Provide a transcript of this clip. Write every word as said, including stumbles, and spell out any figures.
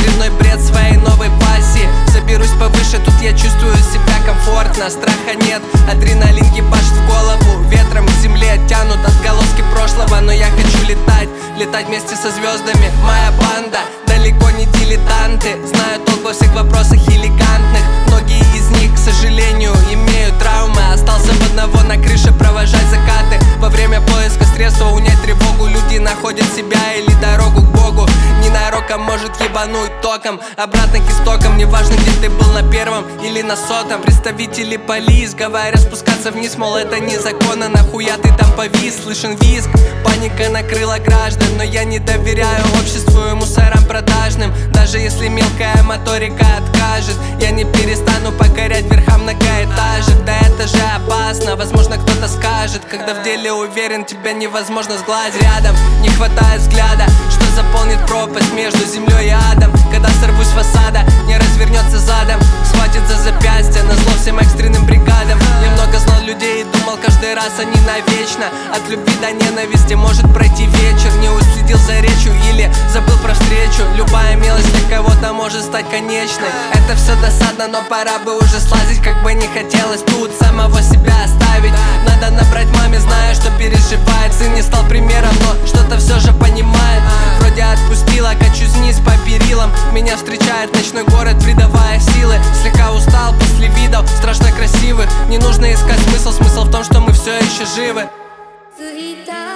очередной бред своей новой пассии. Заберусь повыше, тут я чувствую себя комфортно. Страха нет, адреналин ебашит в голову. Ветром к земле тянут отголоски прошлого. Но я хочу летать, летать вместе со звездами. Моя банда далеко не дилетанты, знают толк во всех вопросах элегантных. Многие из них, к сожалению, имеют травмы. Остался в одного на крыше провожать закаты. Во время поиска средства унять тревогу люди находят себя или дорогу к Богу. Ненароком может ебануть током обратно к истокам. Неважно, где ты был, на первом или на сотом. Представители полиц говорят спускаться вниз, мол, это незаконно. Нахуя ты там повис? Слышен визг, паника накрыла граждан. Но я не доверяю обществу и мусорам продажным. Даже если мелкая моторика откажет, я не перестану покорять верха многоэтажек. Да это же опасно, возможно кто-то скажет. Когда в деле уверен, тебя невозможно сглазить. Рядом не хватает взгляда, что заполнит пропасть между землей и адом. Когда сорвусь с фасада, не развернется задом, схватит за запястье, назло всем экстренным бригадам. Я много знал людей и думал, каждый раз они навечно. От любви до ненависти может пройти вечер. Не уследил за речью или забыл про встречу. Любая мелочь для кого-то может стать конечной. Это все досадно, но пора бы уже слазить. Как бы не хотелось тут самого себя оставить. Надо набрать маме, зная, что переживает. Сын не стал примером, но что-то все же понимает. Вроде отпустила, качусь вниз по перилам. Меня встречает ночной город, придавая силы. Слегка устал после видов страшно красивых. Не нужно искать смысл, смысл в том, что мы все еще живы.